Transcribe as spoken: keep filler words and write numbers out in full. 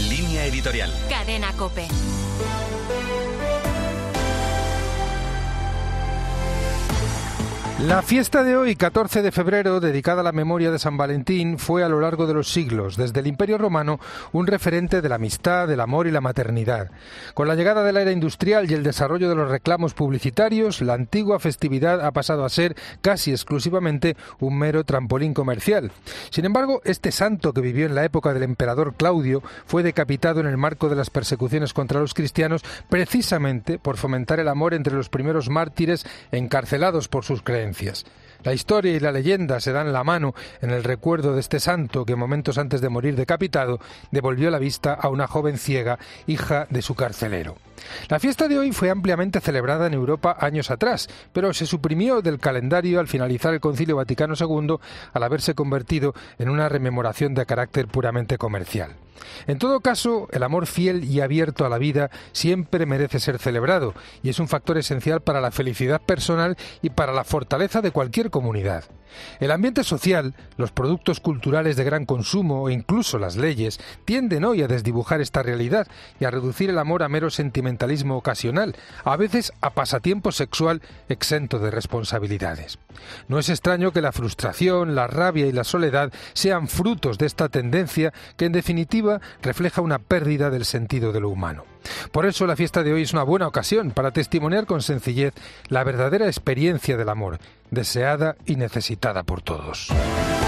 Línea editorial. Cadena COPE. La fiesta de hoy, catorce de febrero, dedicada a la memoria de San Valentín, fue a lo largo de los siglos, desde el Imperio Romano, un referente de la amistad, del amor y la maternidad. Con la llegada de la era industrial y el desarrollo de los reclamos publicitarios, la antigua festividad ha pasado a ser casi exclusivamente un mero trampolín comercial. Sin embargo, este santo, que vivió en la época del emperador Claudio, fue decapitado en el marco de las persecuciones contra los cristianos, precisamente por fomentar el amor entre los primeros mártires encarcelados por sus creencias. La historia y la leyenda se dan la mano en el recuerdo de este santo que momentos antes de morir decapitado devolvió la vista a una joven ciega, hija de su carcelero. La fiesta de hoy fue ampliamente celebrada en Europa años atrás, pero se suprimió del calendario al finalizar el Concilio Vaticano segundo al haberse convertido en una rememoración de carácter puramente comercial. En todo caso, el amor fiel y abierto a la vida siempre merece ser celebrado y es un factor esencial para la felicidad personal y para la fortaleza de cualquier comunidad. El ambiente social, los productos culturales de gran consumo e incluso las leyes tienden hoy a desdibujar esta realidad y a reducir el amor a mero sentimentalismo ocasional, a veces a pasatiempo sexual exento de responsabilidades. No es extraño que la frustración, la rabia y la soledad sean frutos de esta tendencia que en definitiva refleja una pérdida del sentido de lo humano. Por eso la fiesta de hoy es una buena ocasión para testimoniar con sencillez la verdadera experiencia del amor, deseada y necesitada por todos.